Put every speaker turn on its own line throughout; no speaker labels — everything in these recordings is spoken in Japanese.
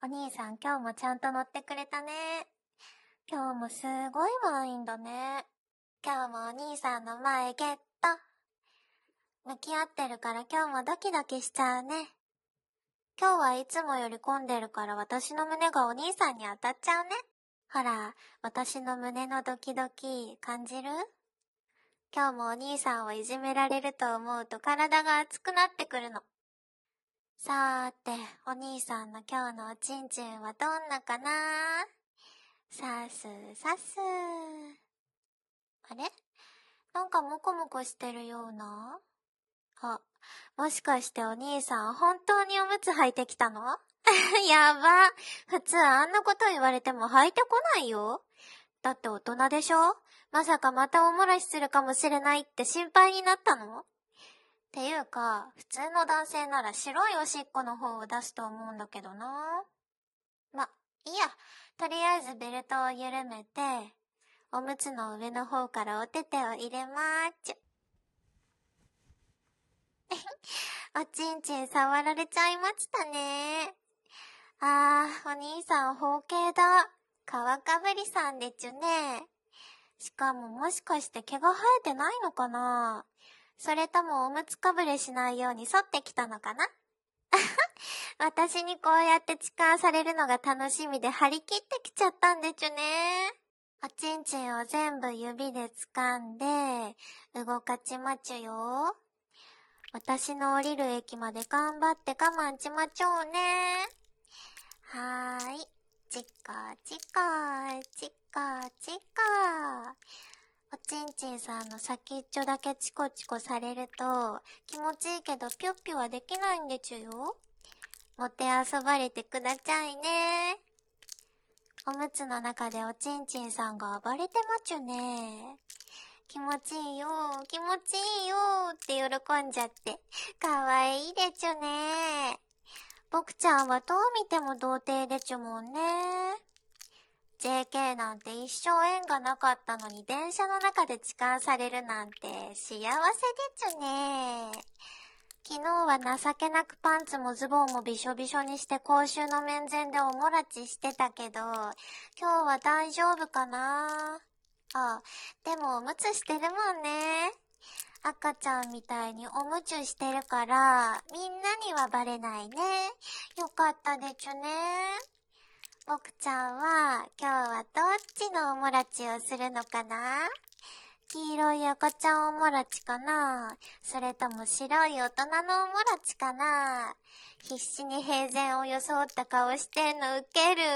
お兄さん今日もちゃんと乗ってくれたね。今日もすごい満員だね。今日もお兄さんの前ゲット。向き合ってるから今日もドキドキしちゃうね。今日はいつもより混んでるから私の胸がお兄さんに当たっちゃうね。ほら、私の胸のドキドキ感じる？今日もお兄さんをいじめられると思うと体が熱くなってくるの。さーて、お兄さんの今日のおちんちんはどんなかな？さすさす。あれ？なんかモコモコしてるような？あ、もしかしてお兄さん本当におむつ履いてきたの？やば。普通あんなこと言われても履いてこないよ。だって大人でしょ？まさかまたお漏らしするかもしれないって心配になったの？っていうか、普通の男性なら白いおしっこの方を出すと思うんだけどな。ま、いいや。とりあえずベルトを緩めて、おむつの上の方からお手手を入れまーちゅ。おちんちん触られちゃいましたね。あー、お兄さん包茎だ。皮かぶりさんでちゅね。しかももしかして毛が生えてないのかな？それともおむつかぶれしないように沿ってきたのかな？私にこうやって痴漢されるのが楽しみで張り切ってきちゃったんでちゅね。おちんちんを全部指で掴んで動かちまちゅよ。私の降りる駅まで頑張って我慢ちまちょうね。はーい。チカチカチカチカ。おちんちんさんの先っちょだけチコチコされると気持ちいいけどピュッピュはできないんでちゅよ。もてあそばれてくだちゃいね。おむつの中でおちんちんさんが暴れてまちゅね。気持ちいいよ、気持ちいいよって喜んじゃって。かわいいでちゅね。僕ちゃんはどう見ても童貞でちゅもんね。JK なんて一生縁がなかったのに電車の中で痴漢されるなんて幸せでちゅね。昨日は情けなくパンツもズボンもびしょびしょにして公衆の面前でおもらちしてたけど、今日は大丈夫かな？あ、でもおむつしてるもんね。赤ちゃんみたいにおむつしてるから、みんなにはバレないね。よかったでちゅね。僕ちゃんは今日はどっちのおもらちをするのかな？黄色い赤ちゃんおもらちかな？それとも白い大人のおもらちかな？必死に平然を装った顔してんのウケる。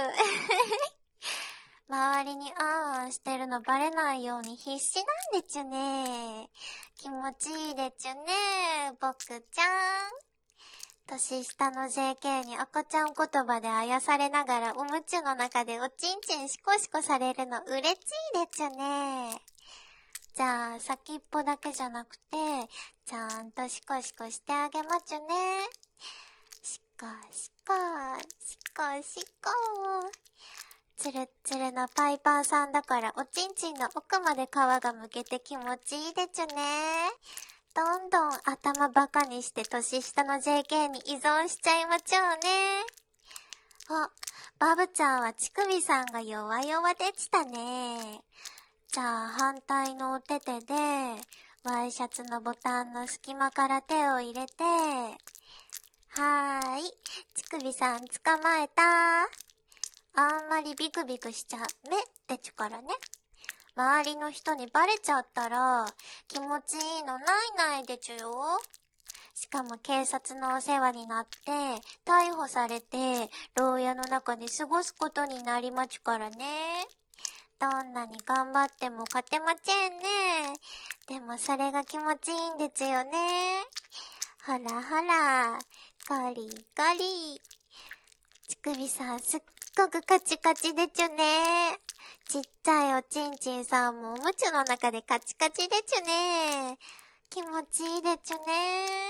周りにあんあんしてるのバレないように必死なんでちゅね。気持ちいいでちゅね、僕ちゃん。年下の JK に赤ちゃん言葉であやされながらおむつの中でおちんちんシコシコされるの嬉しいでちゅね。じゃあ先っぽだけじゃなくてちゃんとシコシコしてあげまちゅね。シコシコシコシコ。つるっつるなパイパンさんだからおちんちんの奥まで皮がむけて気持ちいいでちゅね。どんどん頭バカにして年下の JK に依存しちゃいまちょうね。あ、バブちゃんは乳首さんが弱々でしたね。じゃあ反対のお手手でワイシャツのボタンの隙間から手を入れて、はーい、乳首さん捕まえた。あんまりビクビクしちゃめってちゅからね。周りの人にバレちゃったら気持ちいいのないないでちゅよ。しかも警察のお世話になって逮捕されて牢屋の中で過ごすことになりまちゅからね。どんなに頑張っても勝てませんね。でもそれが気持ちいいんですよね。ほらほら、ゴリゴリ。乳首さんすっごくカチカチでちゅね。ちっちゃいおちんちんさんもおむつの中でカチカチでちゅね。気持ちいいでちゅね。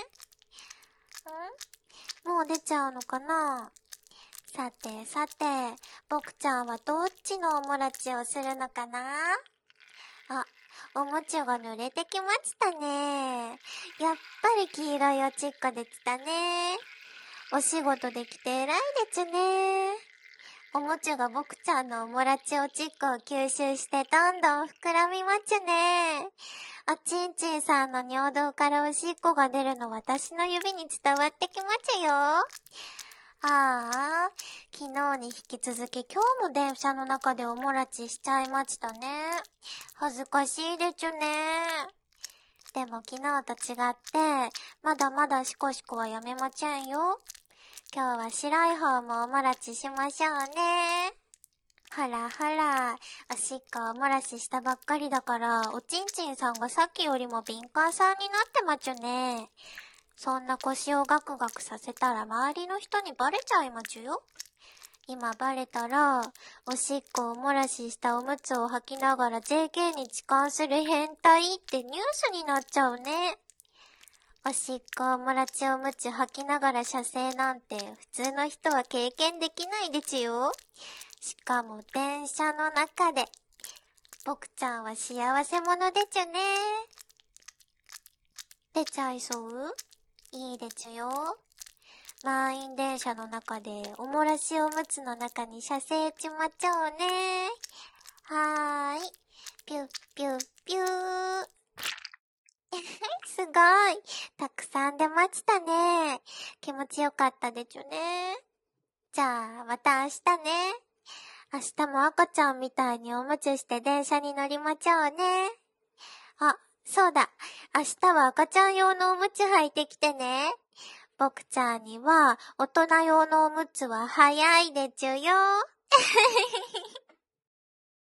もう出ちゃうのかな？さてさて、僕ちゃんはどっちのおもらちをするのかな？あ、おもちゃが濡れてきましたね。やっぱり黄色いおちっこでしたね。 お仕事できて偉いでちゅね。おもちゃが僕ちゃんのおもらちおちっこを吸収してどんどん膨らみまちゅね。おちんちんさんの尿道からおしっこが出るの私の指に伝わってきまちゅよ。昨日に引き続き今日も電車の中でおもらちしちゃいましたね。恥ずかしいでちゅね。でも昨日と違って、まだまだシコシコはやめまちゃんよ。今日は白い方もおもらちしましょうね。ほらほら、おしっこおもらししたばっかりだから、おちんちんさんがさっきよりも敏感さんになってまちゅね。そんな腰をガクガクさせたら周りの人にバレちゃいまちゅよ。今バレたら、おしっこおもらししたおむつを履きながら JK に痴漢する変態ってニュースになっちゃうね。おしっこおもらちおむつ履きながら射精なんて普通の人は経験できないでちゅよ。しかも電車の中で。僕ちゃんは幸せ者でちゅね。出ちゃいそう？いいでちゅよ。満員電車の中でおもらしおむつの中に射精ちまちょうね。はーい。ピュッピュッピュー。すごい。たくさん出ましたね。気持ちよかったでちゅね。じゃあ、また明日ね。明日も赤ちゃんみたいにおむつして電車に乗りまちょうね。あ、そうだ。明日は赤ちゃん用のおむつ履いてきてね。僕ちゃんには大人用のおむつは早いでちゅよ。